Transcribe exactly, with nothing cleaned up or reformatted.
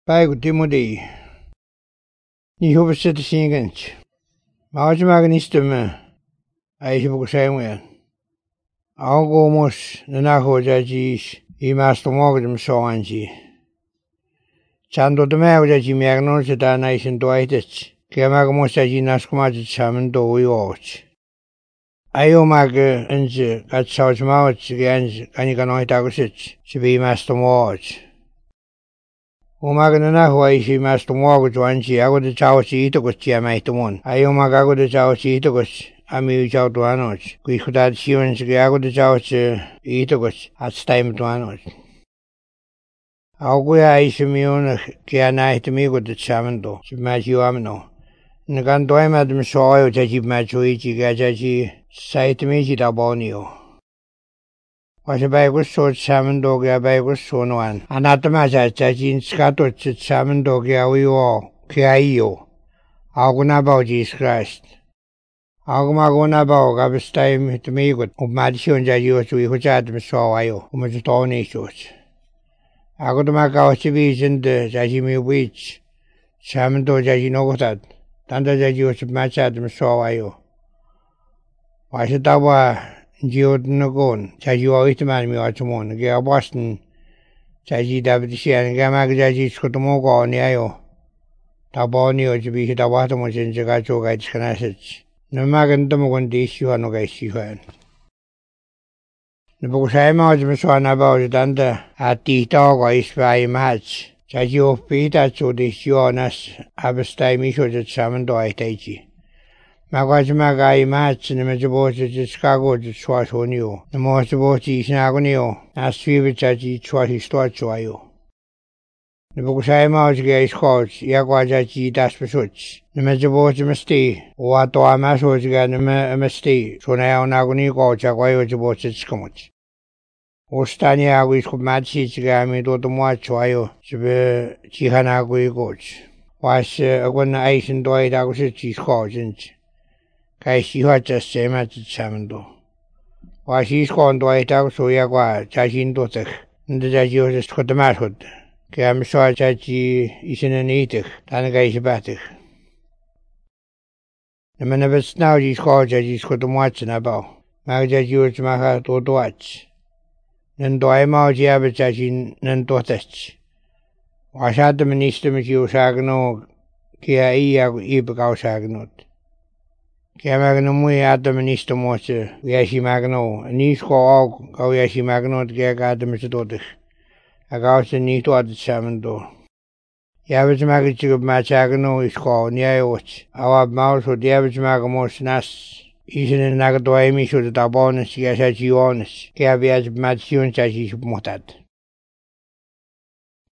Päigu Timotei. Ni huvitset singench. Maajimaagan istumme aisipuku saimujan. Augumus nanahujajiis imastumogadum soanji. Chando damahujaji miagnon sitä naisin tuaitech. Kiamagamusaji naskumajit saman douyooch. Ayomaga enje katsauchmawach gianj kanikanoitakusich. Sibi imastumoch. Umaga na huwa isi mastu mwagu tuanchi ako de chawachi itokos chia maitumon. Ay umaga ako de chawachi itokos ami uchaw tuanoch. Kuiskutad siwan sige ako de chawachi itokos at staim tuanoch. Ako kuya isi miyon kaya naitamigo de chamando. Simachi uamno. Nagan doy madam soyo chachi machuichi kaya chachi saitamichi taboniyo. Wasa bagus so chamando kaya bagus sonuan. Anatama sa chachin skato ch chamando kaya wiwo kaya iyo. Ako na bao Jesus Christ. Ako mago na bao kapis tayo tumigot. Umadisyon sa Diyos uihuchad masawayo. Umatutoni Diyos. Ako tumakaw si Vision de chachi miwich. Chamando chachi nogotad. Tanda sa Diyos machad masawayo. Wasa tawa Jiod nagon, chaji wawitiman mi wachumon, kaya Boston, chaji dabitisiyan, kaya magajaji skutumogo ni ayo. Tabo niyo jibi tawatamo jen jaga choga itiskanasich. Namagan tumugon di isiyuhan no kay isiyuhan. Napakusay mga jimiswa na ba ujitanda at titaw ko ispaay mahach. Chaji ofpita cho di isiyuhanas abastay misyo jit samando ay taichi. Magwajimaga imach na majabochi chiskago chwashoniyo. Na mojabochi isnagoniyo. Aswibi chachi chwashistoachoayo. Na bukusay maujga iskoch yagwajachi daspasoch. Na majabochi masti. Wato amasojga na masti. Sonayaw nagoniko chagwayo jabochi chikamoch. Ostani agu iskomachi chigami dotomuachoayo. Chibe chihanago igoch. Was agwana aisin doy dagusichi iskochinch. Kaya siya chas sema chamando. Wa si skondo ay tao suya kwa chachin dotek. Nda chachi os skotamasod. Kaya miswa chachi isinanitek. Tana kaya isibatek. Naman nabats na uji sko chachi skotamuach na bao. Maga chachi os maka totoach. Nando ay mao uji abat chachi nantotach. Wa sata manista machi usagano. Kaya iya ibagaw saganot. Kaya magano mo yata manisto mo sa yashi magano. Nis ko og kaw yashi magano at kaya kata masatotik. Agaw sa nito at samando. Yabit magachigab machagano isko niyayot. Awab maus o yabit magamos nas. Isin na nagatuay misyo sa tabonas kaya sa chiyonas. Kaya biyas matisyon sa sisupmotad.